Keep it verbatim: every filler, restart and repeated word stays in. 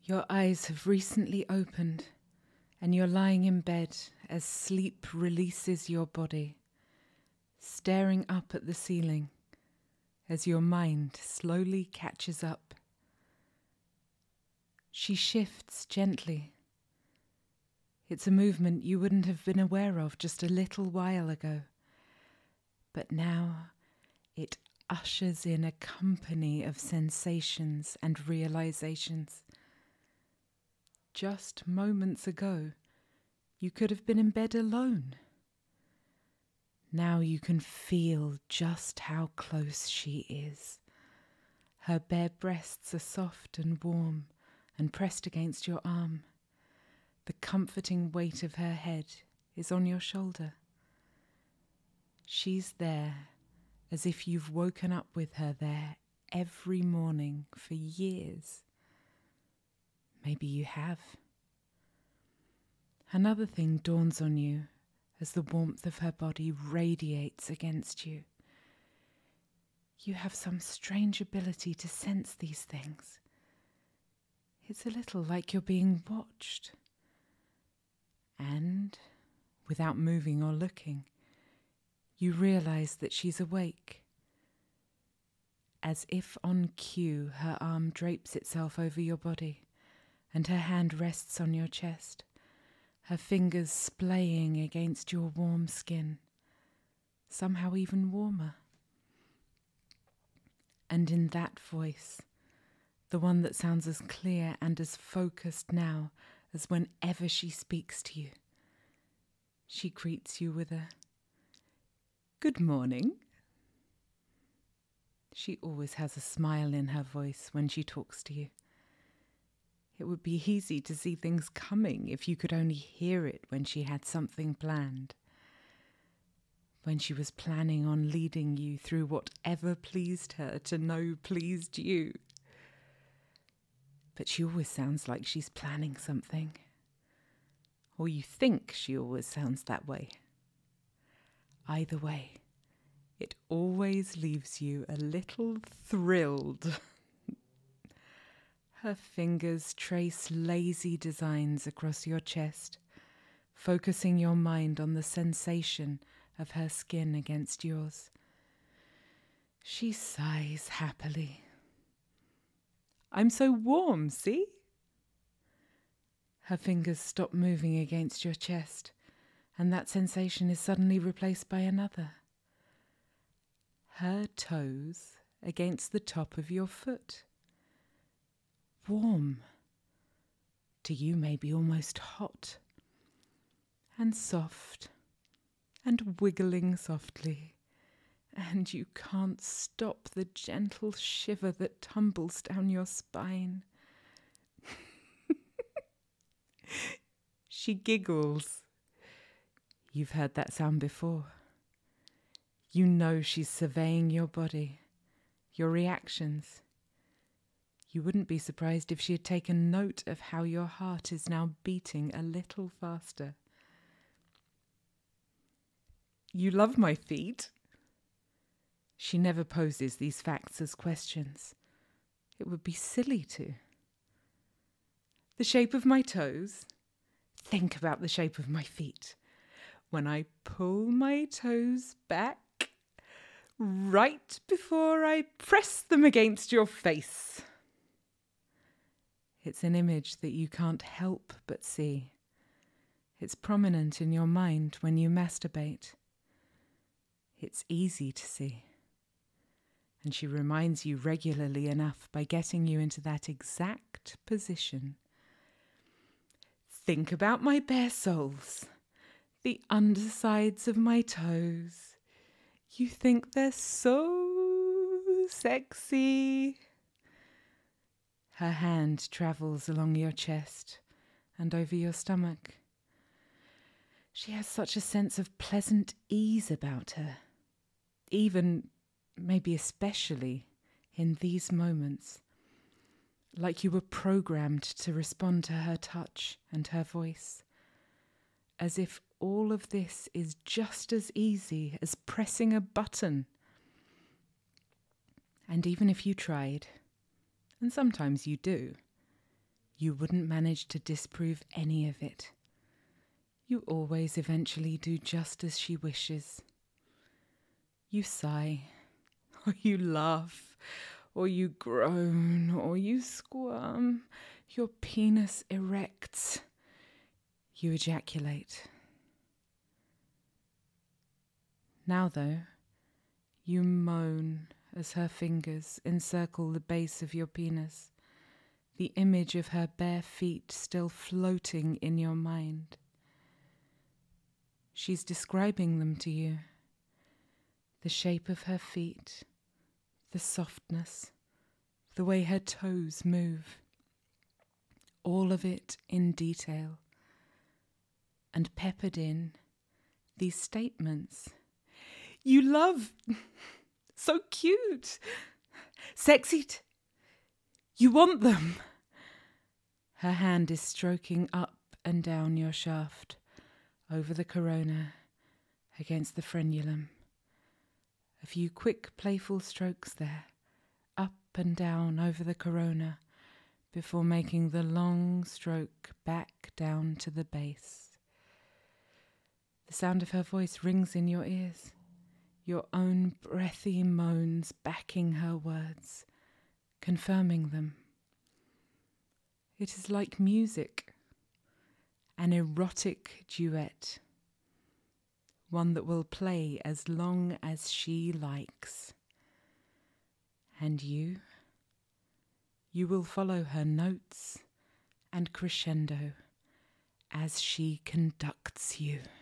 Your eyes have recently opened and you're lying in bed as sleep releases your body, staring up at the ceiling as your mind slowly catches up. She shifts gently. It's a movement you wouldn't have been aware of just a little while ago, but now it ushers in a company of sensations and realizations. Just moments ago, you could have been in bed alone. Now you can feel just how close she is. Her bare breasts are soft and warm and pressed against your arm. The comforting weight of her head is on your shoulder. She's there as if you've woken up with her there every morning for years. Maybe you have. Another thing dawns on you as the warmth of her body radiates against you. You have some strange ability to sense these things. It's a little like you're being watched. And, without moving or looking, you realize that she's awake. As if on cue, her arm drapes itself over your body, and her hand rests on your chest, her fingers splaying against your warm skin, somehow even warmer. And in that voice, the one that sounds as clear and as focused now as whenever she speaks to you, she greets you with a "Good morning." She always has a smile in her voice when she talks to you. It would be easy to see things coming if you could only hear it when she had something planned. When she was planning on leading you through whatever pleased her to know pleased you. But she always sounds like she's planning something. Or you think she always sounds that way. Either way, it always leaves you a little thrilled. Her fingers trace lazy designs across your chest, focusing your mind on the sensation of her skin against yours. She sighs happily. "I'm so warm, see?" Her fingers stop moving against your chest, and that sensation is suddenly replaced by another. Her toes against the top of your foot. Warm. To you, maybe almost hot. And soft. And wiggling softly. And you can't stop the gentle shiver that tumbles down your spine. She giggles. You've heard that sound before. You know she's surveying your body, your reactions. You wouldn't be surprised if she had taken note of how your heart is now beating a little faster. "You love my feet?" She never poses these facts as questions. It would be silly to. "The shape of my toes?" Think about the shape of my feet. When I pull my toes back, right before I press them against your face. It's an image that you can't help but see. It's prominent in your mind when you masturbate. It's easy to see. And she reminds you regularly enough by getting you into that exact position. Think about my bare soles, the undersides of my toes. You think they're so sexy. Her hand travels along your chest and over your stomach. She has such a sense of pleasant ease about her, even, maybe especially, in these moments. Like you were programmed to respond to her touch and her voice. As if all of this is just as easy as pressing a button. And even if you tried, and sometimes you do, You wouldn't manage to disprove any of it. You always eventually do just as she wishes. You sigh, or you laugh, or you groan, or you squirm. Your penis erects. You ejaculate. Now, though, you moan as her fingers encircle the base of your penis, the image of her bare feet still floating in your mind. She's describing them to you. The shape of her feet, the softness, the way her toes move. All of it in detail. And peppered in, these statements. You love, so cute, sexy, t- you want them. Her hand is stroking up and down your shaft, over the corona, against the frenulum. A few quick, playful strokes there, up and down over the corona, before making the long stroke back down to the base. The sound of her voice rings in your ears, your own breathy moans backing her words, confirming them. It is like music, an erotic duet, one that will play as long as she likes. And you, you will follow her notes and crescendo as she conducts you.